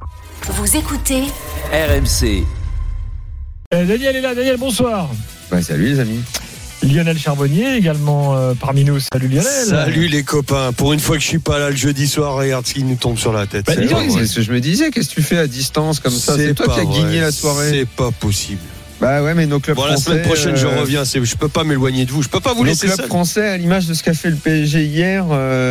Vous écoutez RMC. Daniel est là. Daniel, bonsoir. Salut les amis. Lionel Charbonnier également parmi nous. Salut Lionel. Salut les copains. Pour une fois que je suis pas là le jeudi soir, regarde ce qui nous tombe sur la tête. C'est ce que je me disais. Qu'est-ce que tu fais à distance comme ça? C'est toi qui as gagné la soirée. C'est pas possible. Bah ouais, mais nos clubs français. La semaine prochaine, je reviens. Je peux pas m'éloigner de vous. Je peux pas vous laisser seul. Nos clubs français, à l'image de ce qu'a fait le PSG hier,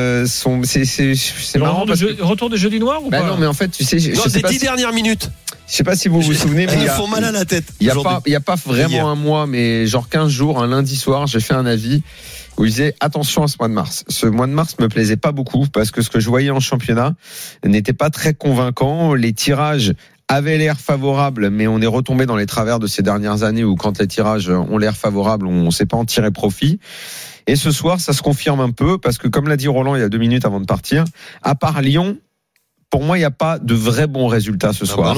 c'est marrant. Retour de jeudi noir ou pas? Non, mais en fait, tu sais, non, c'est 10 dernières minutes. Je sais pas si vous vous souvenez, mais ils font mal à la tête. Il y a pas vraiment un mois, mais genre 15 jours, un lundi soir, j'ai fait un avis où il disait attention à ce mois de mars. Ce mois de mars me plaisait pas beaucoup parce que ce que je voyais en championnat n'était pas très convaincant. Les tirages avaient l'air favorables, mais on est retombé dans les travers de ces dernières années où quand les tirages ont l'air favorables, on ne sait pas en tirer profit. Et ce soir, ça se confirme un peu parce que comme l'a dit Roland il y a 2 minutes avant de partir, à part Lyon, pour moi, il n'y a pas de vrais bons résultats ce soir.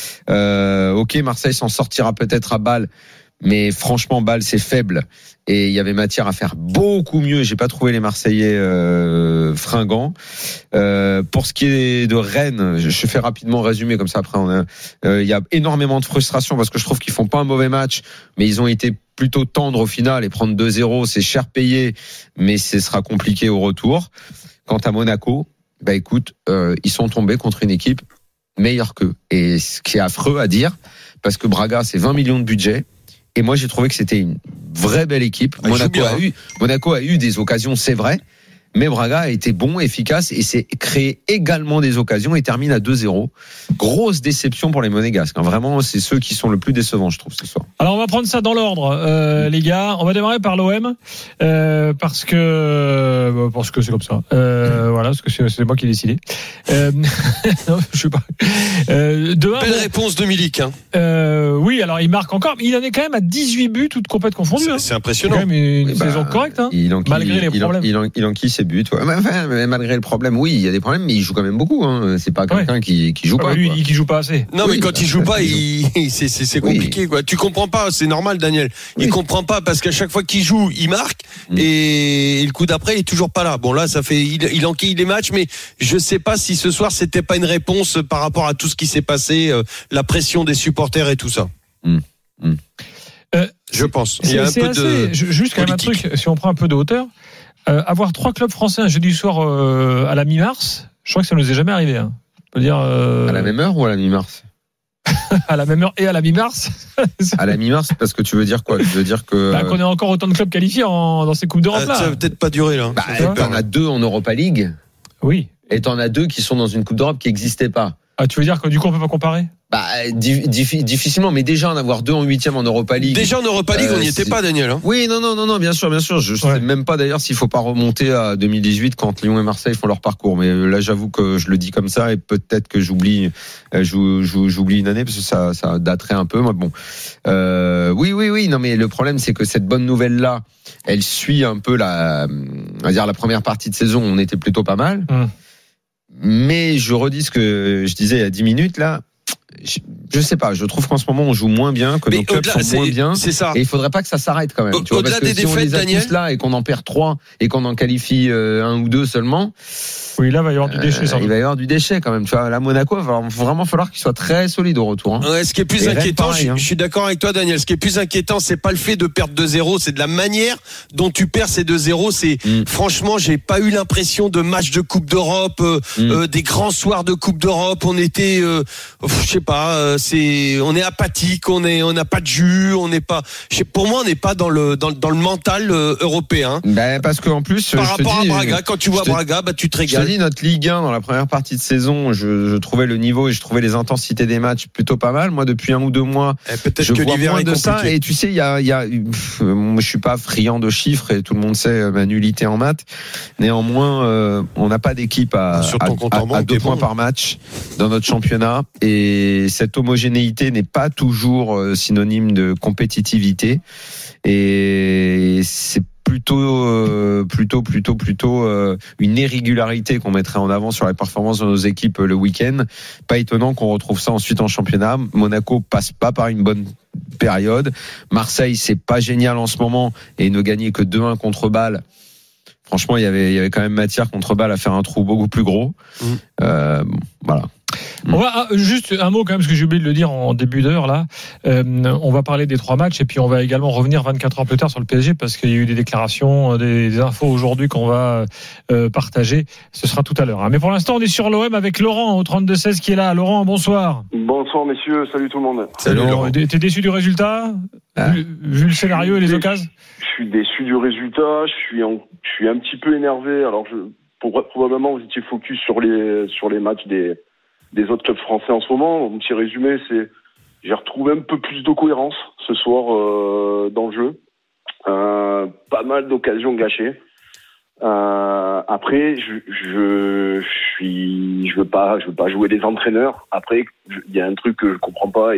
Ok, Marseille s'en sortira peut-être à Bâle, mais franchement, Bâle, c'est faible. Et il y avait matière à faire beaucoup mieux. J'ai pas trouvé les Marseillais fringants. Pour ce qui est de Rennes, je fais rapidement résumé comme ça. Après, il y a énormément de frustration parce que je trouve qu'ils font pas un mauvais match, mais ils ont été plutôt tendres au final. Et prendre 2-0, c'est cher payé, mais ce sera compliqué au retour. Quant à Monaco, bah écoute, ils sont tombés contre une équipe meilleure qu'eux. Et ce qui est affreux à dire, parce que Braga, c'est 20 millions de budget. Et moi, j'ai trouvé que c'était une vraie belle équipe. Monaco a eu des occasions, c'est vrai. Mais Braga a été bon, efficace et s'est créé également des occasions et termine à 2-0. Grosse déception pour les Monégasques. Vraiment, c'est ceux qui sont le plus décevants, je trouve, ce soir. Alors, on va prendre ça dans l'ordre, les gars. On va démarrer par l'OM parce que c'est comme ça. Voilà, parce que c'est moi qui ai décidé. Non, je sais pas. Belle réponse de Milik. Oui, alors il marque encore. Il en est quand même à 18 buts, toutes compètes confondues. C'est impressionnant. C'est quand même une saison correcte. Malgré les problèmes. Il enquille ses buts. Ouais. Enfin, malgré le problème, oui, il y a des problèmes, mais il joue quand même beaucoup. C'est pas quelqu'un qui joue pas. Lui, qui joue pas assez. Non, mais quand il joue pas, c'est compliqué. Quoi. Tu comprends pas, c'est normal, Daniel. Il comprend pas parce qu'à chaque fois qu'il joue, il marque et le coup d'après, il est toujours pas là. Bon, là, ça fait, il enquille les matchs, mais je sais pas si ce soir c'était pas une réponse par rapport à tout ce qui s'est passé, la pression des supporters et tout ça. Je pense. Il y a un peu de juste quand même un truc. Si on prend un peu de hauteur. Avoir 3 clubs français un jeudi soir à la mi-mars, je crois que ça nous est jamais arrivé. Je veux dire, à la même heure ou à la mi-mars? À la même heure et à la mi-mars. À la mi-mars, parce que tu veux dire quoi? Tu veux dire que qu'on ait encore autant de clubs qualifiés dans ces coupes d'Europe là. Ça va peut-être pas durer là. T'en as 2 en Europa League. Oui. Et t'en as 2 qui sont dans une coupe d'Europe qui n'existait pas. Ah, tu veux dire que du coup on peut pas comparer? Difficilement, mais déjà en avoir 2 en 8e en Europa League. Déjà en Europa League, on n'y était pas, Daniel. Oui, non, bien sûr. Je sais même pas d'ailleurs s'il faut pas remonter à 2018 quand Lyon et Marseille font leur parcours. Mais là, j'avoue que je le dis comme ça et peut-être que j'oublie une année parce que ça daterait un peu. Moi, bon, oui. Non, mais le problème, c'est que cette bonne nouvelle là, elle suit un peu la première partie de saison. On était plutôt pas mal. Mais je redis ce que je disais il y a 10 minutes là. Je sais pas, je trouve qu'en ce moment on joue moins bien, que nos clubs sont moins bien. C'est ça. Et il faudrait pas que ça s'arrête quand même. Au-delà des défaites, si on les a Daniel, tous là et qu'on en perd 3 et qu'on en qualifie 1 ou 2 seulement. Oui, là, il va y avoir du déchet. Il va y avoir du déchet quand même. Tu vois, là, Monaco, il va vraiment falloir qu'il soit très solide au retour. Ouais, ce qui est plus inquiétant, je suis d'accord avec toi, Daniel. Ce qui est plus inquiétant, c'est pas le fait de perdre 2-0, c'est de la manière dont tu perds ces 2-0. Franchement, j'ai pas eu l'impression de match de Coupe d'Europe, des grands soirs de Coupe d'Europe. On était, je sais pas, on est apathique, on n'a pas de jus, pour moi, on n'est pas dans le mental européen. Parce qu'en plus, par rapport à Braga, quand tu vois Braga, tu te régales. Je te dis, notre Ligue 1 dans la première partie de saison, je trouvais le niveau et je trouvais les intensités des matchs plutôt pas mal. Moi, depuis 1 ou 2 mois, peut-être je que vois l'hiver moins est de compliqué. ça. Et tu sais, moi, je suis pas friand de chiffres et tout le monde sait ma nullité en maths. Néanmoins, on n'a pas d'équipe à 2 points par match dans notre championnat et cette homogénéité n'est pas toujours synonyme de compétitivité. Et c'est plutôt une irrégularité qu'on mettrait en avant sur la performance de nos équipes le week-end. Pas étonnant qu'on retrouve ça ensuite en championnat. Monaco passe pas par une bonne période. Marseille, c'est pas génial en ce moment et ne gagnait que 2-1 contre Bâle. Franchement, il y avait quand même matière contre Bâle à faire un trou beaucoup plus gros. Voilà. On va juste un mot quand même, parce que j'ai oublié de le dire en début d'heure là. On va parler des 3 matchs et puis on va également revenir 24 heures plus tard sur le PSG parce qu'il y a eu des déclarations, des infos aujourd'hui qu'on va partager. Ce sera tout à l'heure. Mais pour l'instant, on est sur l'OM avec Laurent au 32-16 qui est là. Laurent, bonsoir. Bonsoir messieurs, salut tout le monde. Salut Laurent. T'es déçu du résultat vu le scénario et les occasions? Je suis déçu du résultat. Je suis un petit peu énervé. Alors probablement vous étiez focus sur les matchs des autres clubs français en ce moment. Mon petit résumé, c'est j'ai retrouvé un peu plus de cohérence ce soir dans le jeu. Pas mal d'occasions gâchées. Après, je veux pas jouer les entraîneurs. Après, il y a un truc que je comprends pas et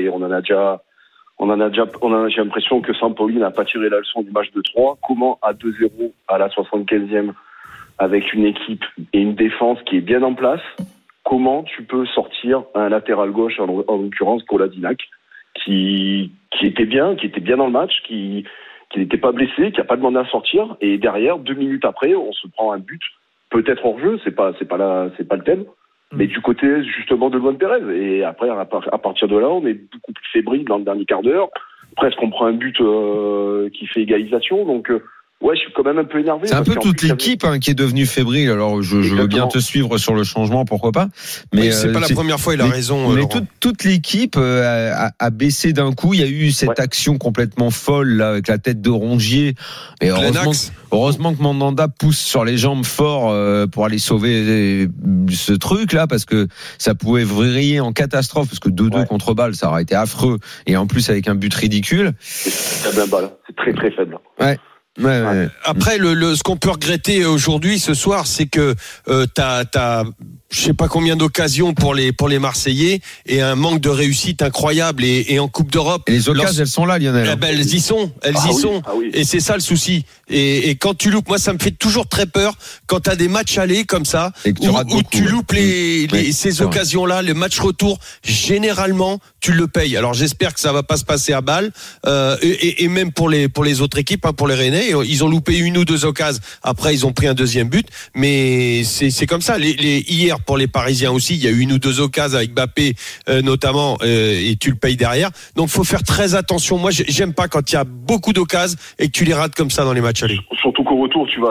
j'ai l'impression que Sampaoli n'a pas tiré la leçon du match de 3. Comment à 2-0 à la 75e avec une équipe et une défense qui est bien en place, comment tu peux sortir un latéral gauche, en l'occurrence Kolasinac, qui était bien dans le match, qui n'était pas blessé, qui n'a pas demandé à sortir, et derrière, 2 minutes après, on se prend un but, peut-être hors jeu, c'est pas le thème, mais du côté justement de Luan Pérez. Et après, à partir de là, on est beaucoup plus fébrile dans le dernier quart d'heure. Presque on prend un but qui fait égalisation, donc. Ouais, je suis quand même un peu énervé. C'est un peu toute l'équipe qui est devenue fébrile. Alors, je veux bien te suivre sur le changement, pourquoi pas. Mais c'est pas la première fois, il a raison. Mais toute l'équipe a baissé d'un coup. Il y a eu cette action complètement folle là, avec la tête de Rongier. Et heureusement que Mandanda pousse sur les jambes fort pour aller sauver ce truc là, parce que ça pouvait vriller en catastrophe. Parce que 2-2 contre balle, ça aurait été affreux. Et en plus avec un but ridicule. C'est bien balle. C'est très très faible. Ouais. Ouais. Après, ce qu'on peut regretter aujourd'hui, ce soir, c'est que t'as je sais pas combien d'occasions pour les Marseillais et un manque de réussite incroyable et en Coupe d'Europe. Et les occasions, elles sont là, Lionel. Elles y sont. Oui. Et c'est ça le souci. Et quand tu loupes, moi ça me fait toujours très peur quand t'as des matchs allés comme ça où tu loupes ces occasions-là, le match retour, généralement tu le payes. Alors j'espère que ça va pas se passer à Bâle et même pour les autres équipes, pour les Rennais, ils ont loupé 1 ou 2 occasions. Après ils ont pris un deuxième but, mais c'est comme ça. Hier pour les Parisiens aussi, il y a eu 1 ou 2 occasions avec Mbappé notamment et tu le payes derrière. Donc faut faire très attention. Moi j'aime pas quand il y a beaucoup d'occasions et que tu les rates comme ça dans les matchs allés. Surtout qu'au retour tu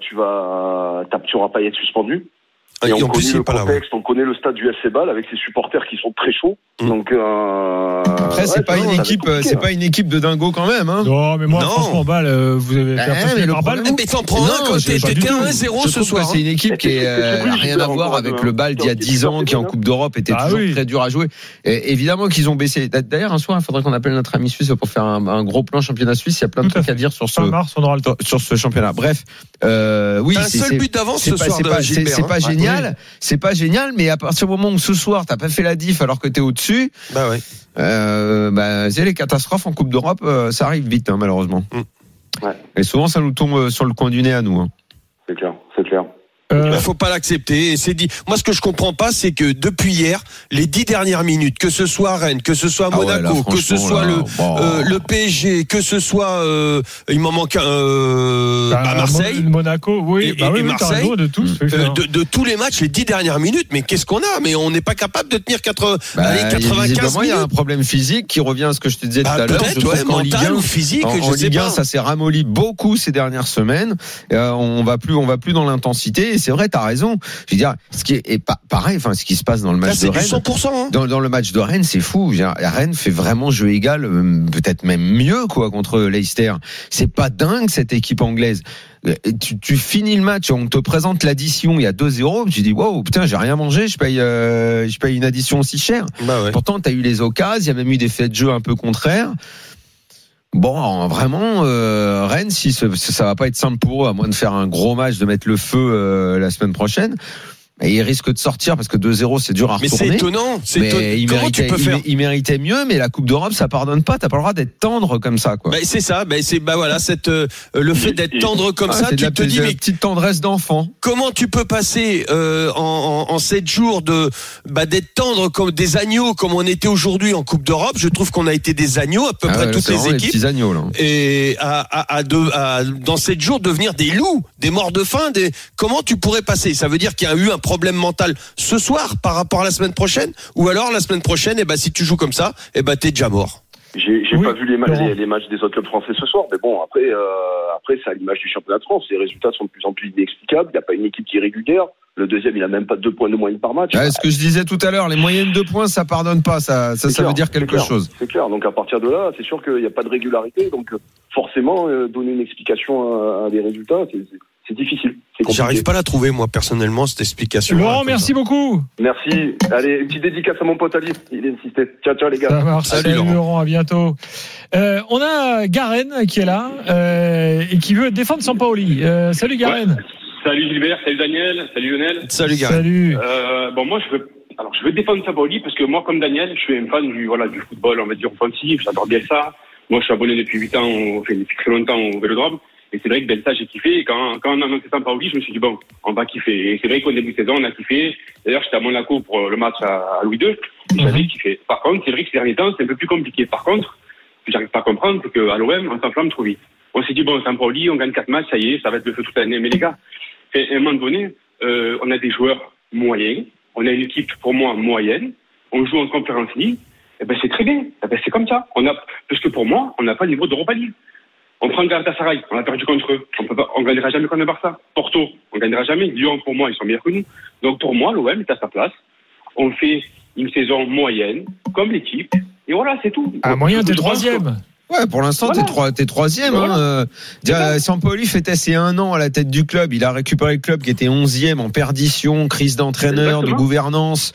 auras pas être suspendu. Et on connaît le contexte, on connaît le stade du FC Bâle avec ses supporters qui sont très chauds. Donc après c'est pas une équipe de dingo quand même hein. Non, mais moi franchement Bâle vous avez fait passer par Bâle. Mais t'en prends un quand t'es 1-0 ce soir. C'est une équipe qui a rien à voir avec le Bâle d'il y a 10 ans qui en Coupe d'Europe était toujours très dur à jouer. Et évidemment qu'ils ont baissé. D'ailleurs un soir il faudrait qu'on appelle notre ami suisse pour faire un gros plan championnat suisse, il y a plein de trucs à dire sur ce championnat. Bref, oui, c'est un seul but d'avance ce soir. C'est pas génial. C'est pas génial, mais à partir du moment où ce soir t'as pas fait la diff alors que t'es au-dessus, c'est les catastrophes en Coupe d'Europe, ça arrive vite hein, malheureusement. Ouais. Et souvent ça nous tombe sur le coin du nez à nous. Hein. C'est clair. Faut pas l'accepter. Et c'est dit. Moi, ce que je comprends pas, c'est que depuis hier, les 10 dernières minutes, que ce soit Rennes, que ce soit Monaco, que ce soit le PSG, que ce soit, il m'en manque à Marseille, Monaco, et Marseille, de tous, de tous les matchs, les 10 dernières minutes. Mais qu'est-ce qu'on a? Mais on n'est pas capable de tenir 95 minutes. Il y a un problème physique qui revient à ce que je te disais tout à l'heure. Peut-être, mental ou physique. En Ligue 1, ça s'est ramolli beaucoup ces dernières semaines. On va plus dans l'intensité. C'est vrai, t'as raison. Je veux dire, ce qui est pareil, enfin, ce qui se passe dans le match de Rennes. 100%, hein. Dans le match de Rennes, c'est fou. Rennes fait vraiment jeu égal, peut-être même mieux, contre Leicester. C'est pas dingue, cette équipe anglaise. Tu finis le match, on te présente l'addition, il y a 2-0, tu dis, wow, putain, j'ai rien mangé, je paye une addition aussi chère. Pourtant, t'as eu les occasions, il y a même eu des faits de jeu un peu contraires. Bon, vraiment, Rennes, si ça va pas être simple pour eux, à moins de faire un gros match, de mettre le feu la semaine prochaine. Et ils risquent de sortir parce que 2-0 c'est dur à retourner. Mais c'est étonnant. Il méritait mieux, mais la Coupe d'Europe ça pardonne pas. T'as pas le droit d'être tendre comme ça, quoi. C'est ça. Voilà, le fait d'être tendre comme ça, tu te dis mais petite tendresse d'enfant. Comment tu peux passer en 7 jours d'être tendre comme des agneaux comme on était aujourd'hui en Coupe d'Europe? Je trouve qu'on a été des agneaux à peu près toutes les équipes. Les petits agneaux là. Et dans 7 jours devenir des loups, des morts de faim. Comment tu pourrais passer? Ça veut dire qu'il y a eu un problème mental ce soir par rapport à la semaine prochaine, ou alors la semaine prochaine, si tu joues comme ça, t'es déjà mort. J'ai pas vu les matchs des autres clubs français ce soir, mais bon, après c'est à l'image du championnat de France. Les résultats sont de plus en plus inexplicables. Il n'y a pas une équipe qui est régulière. Le deuxième, il a même pas 2 points de moyenne par match. Ce que je disais tout à l'heure, les moyennes de points, ça pardonne pas. Ça veut dire quelque chose. C'est clair. Donc à partir de là, c'est sûr qu'il n'y a pas de régularité. Donc forcément, donner une explication à des résultats, c'est difficile. J'arrive pas à la trouver, moi, personnellement, cette explication. Laurent, merci beaucoup. Merci. Allez, une petite dédicace à mon pote Ali. Il est insisté. Ciao, les gars. Ça marche. Salut Laurent, à bientôt. On a Garen qui est là et qui veut défendre Sampaoli. Salut Garen. Ouais. Salut Gilbert, salut Daniel, salut Lionel. Salut Garen. Salut. Moi, je veux défendre Sampaoli parce que moi, comme Daniel, je suis un fan du football, on va dire, offensif. J'adore Bielsa. Moi, je suis abonné depuis 8 ans, depuis très longtemps au Vélodrome. Et c'est vrai que Bielsa, j'ai kiffé. Et quand on a annoncé Sampaoli, je me suis dit, bon, on va kiffer. Et c'est vrai qu'au début de saison, on a kiffé. D'ailleurs, j'étais à Monaco pour le match à Louis II. Et j'avais kiffé. Par contre, c'est vrai que ces derniers temps, c'est un peu plus compliqué. Par contre, ce que j'arrive pas à comprendre, c'est qu'à l'OM, on s'enflamme trop vite. On s'est dit, bon, Sampaoli, on gagne 4 matchs, ça y est, ça va être le feu toute l'année. Mais les gars, à un moment donné, on a des joueurs moyens. On a une équipe, pour moi, moyenne. On joue en Conference League. C'est très bien. C'est comme ça. Parce que pour moi, on n'a pas le niveau d'Europa League. On prend Galatasaray, on a perdu contre eux. On gagnera jamais contre le Barça. Porto, on gagnera jamais. Lyon, pour moi, ils sont meilleurs que nous. Donc pour moi, l'OM est à sa place. On fait une saison moyenne, comme l'équipe. Et voilà, c'est tout. Moyen, t'es 3e. Ouais, pour l'instant, t'es 3e. Voilà. Sampaoli fêtait ses 1 an à la tête du club. Il a récupéré le club qui était 11e en perdition, crise d'entraîneur, de gouvernance.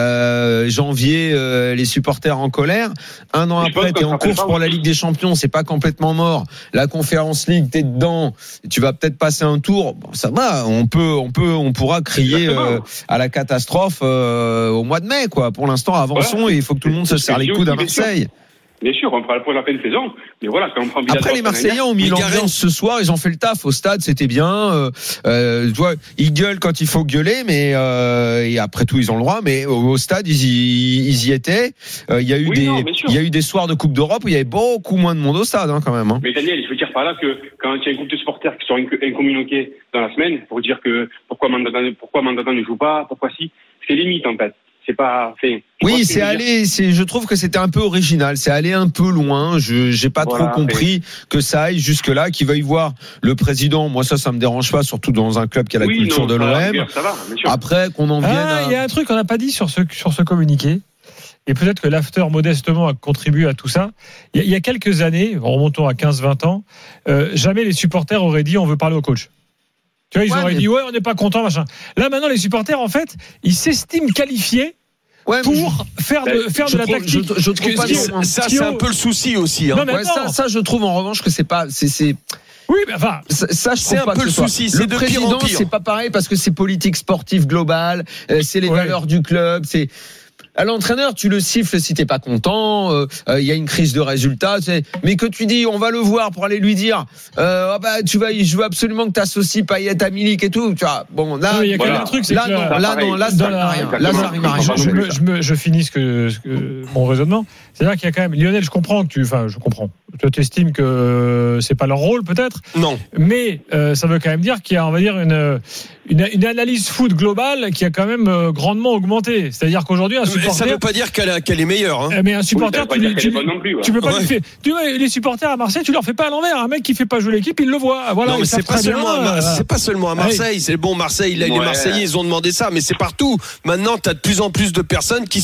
Janvier, les supporters en colère. 1 an après, t'es en course pour la Ligue des Champions. C'est pas complètement mort. La Conference League, t'es dedans. Tu vas peut-être passer un tour. Bon, ça va. On pourra crier à la catastrophe au mois de mai, quoi. Pour l'instant, avançons et il faut que tout le monde se serre les coudes à Marseille. Bien sûr, on fera le point la fin de saison, mais voilà, quand on prend après, les Marseillais ont mis l'ambiance ce soir, ils ont fait le taf au stade, c'était bien. Tu vois, ils gueulent quand il faut gueuler, mais et après tout, ils ont le droit. Mais au stade, ils y étaient. Il y a eu des soirs de Coupe d'Europe où il y avait beaucoup moins de monde au stade, quand même. Hein. Mais Daniel, je veux dire par là que quand il y a un groupe de supporters qui sont incommuniqués dans la semaine pour dire que pourquoi Mandanda ne joue pas, pourquoi si, c'est limite en fait. C'est pas fait. Oui, je trouve que c'était un peu original. C'est allé un peu loin. J'ai pas trop compris que ça aille jusque là, qu'il veuille voir le président. Moi, ça me dérange pas, surtout dans un club qui a la culture de l'OM. Ça va, bien sûr. Après, qu'on en vienne il y a un truc qu'on n'a pas dit sur ce communiqué. Et peut-être que l'after, modestement, a contribué à tout ça. Il y a quelques années, remontons à 15-20 ans, jamais les supporters auraient dit on veut parler au coach. Tu vois, ils auraient dit on n'est pas content, machin. Là, maintenant, les supporters, en fait, ils s'estiment qualifiés pour faire de la tactique. Je trouve pas ça, c'est un peu le souci aussi. Hein. Non, mais ça, je trouve en revanche que c'est pas. Oui, mais enfin, ça je c'est trouve un peu le souci. Le président, c'est pas pareil parce que c'est politique sportive globale, c'est les valeurs du club, c'est. À l'entraîneur, tu le siffles si t'es pas content. Il y a une crise de résultats. Mais que tu dis, on va le voir pour aller lui dire, je veux absolument que t'associes Payet à Milik et tout. Tu vois, bon là, il y a un truc, c'est là ça n'a rien. Là, ça n'arrive à rien. Je finis mon raisonnement. C'est-à-dire qu'il y a quand même, Lionel, je comprends. Toi, t'estimes que c'est pas leur rôle, peut-être. Non. Mais ça veut quand même dire qu'il y a, on va dire, une analyse foot globale qui a quand même grandement augmenté. C'est-à-dire qu'aujourd'hui, un supporter. Ça ne veut pas dire qu'elle est meilleure. Hein. Mais un supporter, tu peux pas lui faire. Tu vois, les supporters à Marseille, tu leur fais pas à l'envers. Un mec qui fait pas jouer l'équipe, il le voit. Voilà. Non, mais c'est pas seulement à Marseille. C'est bon, Marseille. Là, les Marseillais, ils ont demandé ça, mais c'est partout. Maintenant, t'as de plus en plus de personnes qui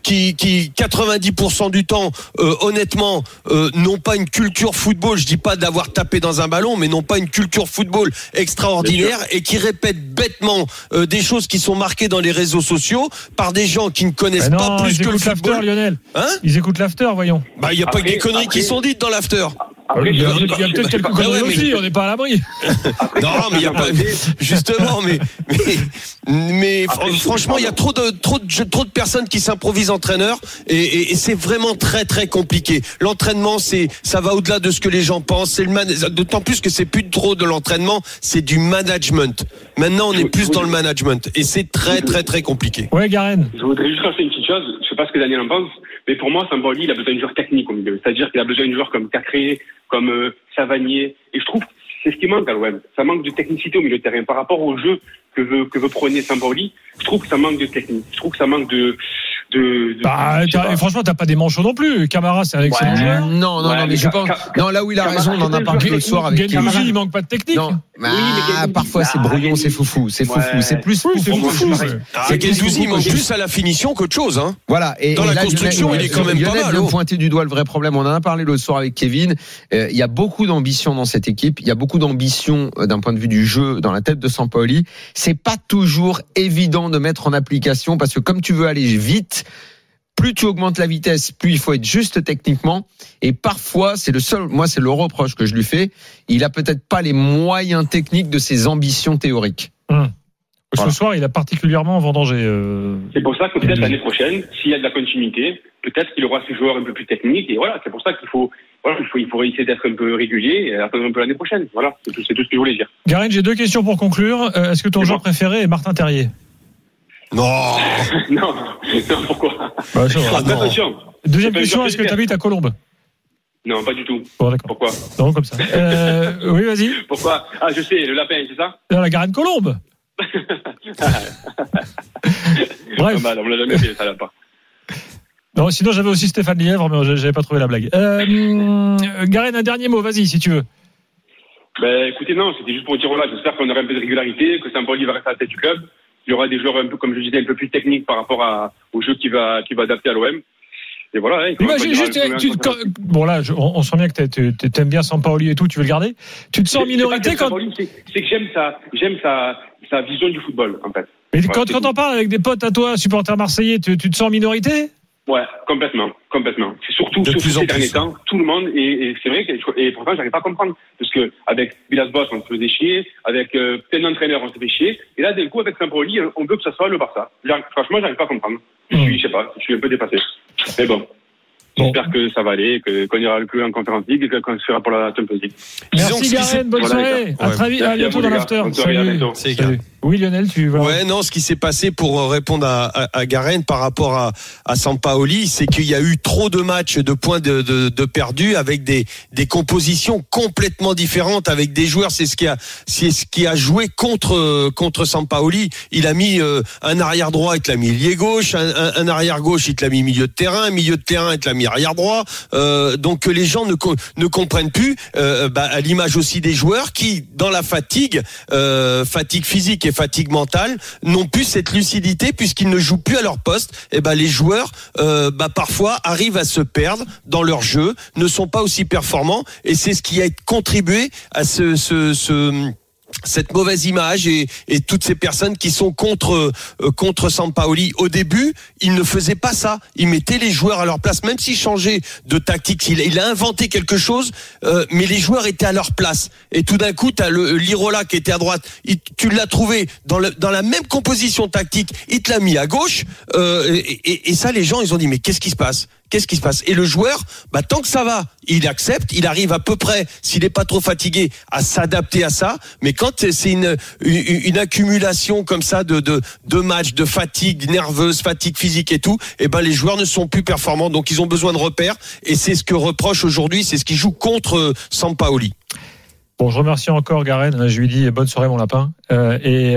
90% du temps, honnêtement, n'ont pas une culture football. Je dis pas d'avoir tapé dans un ballon, mais n'ont pas une culture football extraordinaire et qui répètent bêtement des choses qui sont marquées dans les réseaux sociaux par des gens qui ne connaissent pas plus que le football. Lionel. Ils écoutent l'after, voyons. Il n'y a pas que des conneries qui sont dites dans l'after. Il y a peut-être quelques conneries aussi, on n'est pas à l'abri. Non, mais il n'y a pas. Justement, mais franchement, il y a trop de personnes qui s'improvisent entraîneurs et c'est vraiment très très compliqué. L'entraînement, ça va au-delà de ce que les gens pensent. D'autant plus que c'est plus trop de l'entraînement, c'est du management. Maintenant, on est plus dans le management et c'est très très très compliqué. Ouais, Garen. Je voudrais juste rajouter une petite chose. Je sais pas ce que Daniel en pense, mais pour moi, Sampaoli, il a besoin de joueurs techniques au milieu. C'est-à-dire qu'il a besoin de joueurs comme Cacré, comme Savanier. Et je trouve c'est ce qui manque à l'OM. Ça manque de technicité au milieu de terrain. Par rapport au jeu que veut prôner Sampaoli, je trouve que ça manque de technique. Je trouve que ça manque de franchement, t'as pas des manchots non plus. Camara, c'est un excellent joueur. Non, mais je pense. Non, là où il a raison, on en a parlé le soir avec Camara, il manque pas de technique. Non, parfois c'est brouillon, c'est foufou. C'est foufou. C'est plus foufou. Gendouzi, il manque plus à la finition qu'autre chose. Hein. Voilà. Et dans la construction, il est quand même pas mal. Lionel vient pointer du doigt le vrai problème. On en a parlé l'autre soir avec Kevin. Il y a beaucoup d'ambition dans cette équipe. Il y a beaucoup d'ambition d'un point de vue du jeu dans la tête de Sampaoli. C'est pas toujours évident de mettre en application parce que comme tu veux aller vite, plus tu augmentes la vitesse, plus il faut être juste techniquement. Et parfois, c'est le reproche que je lui fais. Il a peut-être pas les moyens techniques de ses ambitions théoriques. Ce soir, il a particulièrement vendangé. C'est pour ça que peut-être l'année prochaine, s'il y a de la continuité, peut-être qu'il aura ses joueurs un peu plus techniques. Et voilà, c'est pour ça qu'il faut essayer d'être un peu régulier et attendre un peu l'année prochaine. Voilà, c'est tout ce que je voulais dire. Gareth, j'ai 2 questions pour conclure. Est-ce que ton joueur préféré est Martin Terrier? Non, pourquoi? Attention. Deuxième question, est-ce que tu habites à Colombes? Non, pas du tout. Bon, d'accord. Pourquoi? Non, comme ça. Oui, vas-y. Pourquoi? Ah, je sais, le lapin, c'est ça? Non, la Garenne Colombe. Bref. Mal, on l'a jamais fait, ça lapin. Non, sinon j'avais aussi Stéphane Lièvre, mais j'avais pas trouvé la blague. Garenne, un dernier mot, vas-y, si tu veux. Écoutez, non, c'était juste pour dire, voilà, j'espère qu'on aura un peu de régularité, que Sampaoli va rester à la tête du club. Il y aura des joueurs un peu, comme je disais, un peu plus techniques par rapport au jeu qui va adapter à l'OM. Et voilà. Bon là, on sent bien que t'aimes bien Sampaoli et tout, tu veux le garder. Tu te sens en minorité quand. C'est que j'aime sa vision du football, en fait. Mais quand t'en parles avec des potes à toi, supporters marseillais, tu te sens en minorité? Ouais, complètement. C'est surtout ces derniers temps, tout le monde, et c'est vrai et pourtant j'arrive pas à comprendre, parce que avec Villas-Boas on se faisait chier, avec plein d'entraîneurs on se fait chier, et là d'un coup avec Sampaoli on veut que ça soit le Barça. Franchement j'arrive pas à comprendre. Je suis un peu dépassé. Mais bon. J'espère que ça va aller, qu'on ira le plus en Conférence League et qu'on se fera pour la Champions League. Merci Gareth, bonne soirée. À très vite, à bientôt dans l'after. Salut. Oui Lionel, tu vas. Ouais, non, ce qui s'est passé pour répondre à Gareth par rapport à Sampaoli, c'est qu'il y a eu trop de matchs de points de perdus avec des compositions complètement différentes avec des joueurs. C'est ce qui a joué contre Sampaoli. Il a mis un arrière droit, il te l'a mis ailier gauche, un arrière gauche, il te l'a mis milieu de terrain, il te l'a mis arrière droit. Donc les gens ne comprennent plus, à l'image aussi des joueurs qui, dans la fatigue physique et fatigue mentale, n'ont plus cette lucidité puisqu'ils ne jouent plus à leur poste. Et les joueurs parfois arrivent à se perdre dans leur jeu, ne sont pas aussi performants, et c'est ce qui a contribué à cette mauvaise image et toutes ces personnes qui sont contre Sampaoli. Au début, il ne faisait pas ça. Il mettait les joueurs à leur place, même s'il changeait de tactique. Il a inventé quelque chose, mais les joueurs étaient à leur place. Et tout d'un coup, t'as l'Irola qui était à droite. Tu l'as trouvé dans la même composition tactique. Il te l'a mis à gauche. Et ça, les gens, ils ont dit, mais qu'est-ce qui se passe? Et le joueur, tant que ça va, il accepte, il arrive à peu près, s'il n'est pas trop fatigué, à s'adapter à ça. Mais quand c'est une accumulation comme ça de matchs, de fatigue nerveuse, fatigue physique et tout, les joueurs ne sont plus performants. Donc ils ont besoin de repères. Et c'est ce que reproche aujourd'hui, c'est ce qui joue contre Sampaoli. Bon, je remercie encore Gareth. Je lui dis bonne soirée mon lapin. Je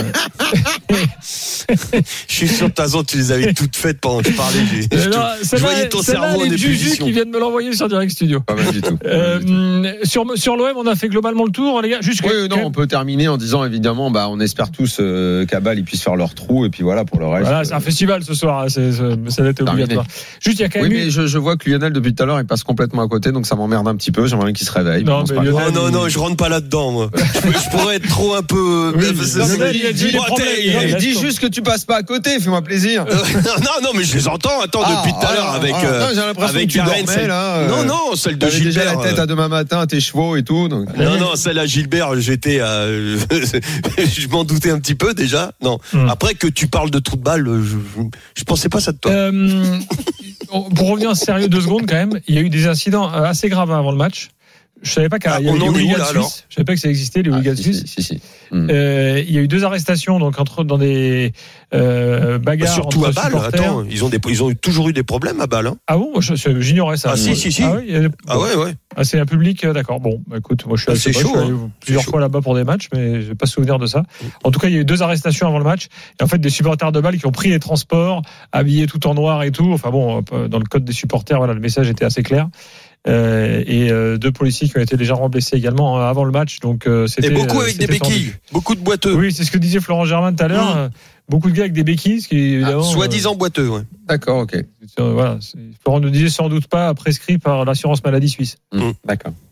suis sûr que de tu les avais toutes faites pendant que je parlais. Je voyais ton cerveau en ébullition. Juju qui vient de me l'envoyer sur Direct Studio. Pas mal du tout. Sur l'OM, on a fait globalement le tour, les gars. On peut terminer en disant évidemment, on espère tous qu'Abal ils puissent faire leur trou et puis voilà pour le reste. Voilà, c'est un festival ce soir. Ça va être obligatoire. Juste, il y a quand même. Mais je vois que Lionel depuis tout à l'heure il passe complètement à côté, donc ça m'emmerde un petit peu. J'aimerais qu'il se réveille. Non, je rentre pas là-dedans. Moi. Je pourrais être trop un peu. Il dit juste que tu passes pas à côté, fais-moi plaisir. Non, mais je les entends. Attends, depuis tout à l'heure avec. J'ai l'impression que tu dormais là. Non, celle de Gilbert. Déjà la tête à demain matin, tes chevaux et tout. Donc. Non, celle à Gilbert, je m'en doutais un petit peu déjà. Non. Après que tu parles de trou de balle, je pensais pas ça de toi. Pour revenir sérieux 2 secondes quand même, il y a eu des incidents assez graves avant le match. Je savais pas qu'il y avait des hooligans suisses. Je savais pas que ça existait, les hooligans suisses. Si. Il y a eu 2 arrestations donc dans des bagarres. Surtout entre à Bâle. Attends, ils ont toujours eu des problèmes à Bâle. Hein. Ah bon, j'ignorais ça. Ah si. Ah oui. Ouais. Ah, c'est un public, d'accord. Bon, écoute, moi je suis assez chaud. Je suis allé plusieurs fois là-bas pour des matchs, mais j'ai pas souvenir de ça. En tout cas, il y a eu 2 arrestations avant le match. Et en fait, des supporters de Bâle qui ont pris les transports, habillés tout en noir et tout. Enfin bon, dans le code des supporters, voilà, le message était assez clair. Et 2 policiers qui ont été légèrement blessés également avant le match. Donc c'était. Et beaucoup avec des béquilles, beaucoup de boiteux. Oui, c'est ce que disait Florent Germain tout à l'heure. Beaucoup de gars avec des béquilles, ce qui évidemment. Soi-disant boiteux, ouais. D'accord, ok. Voilà. Florent nous disait sans doute pas prescrit par l'assurance maladie suisse. D'accord.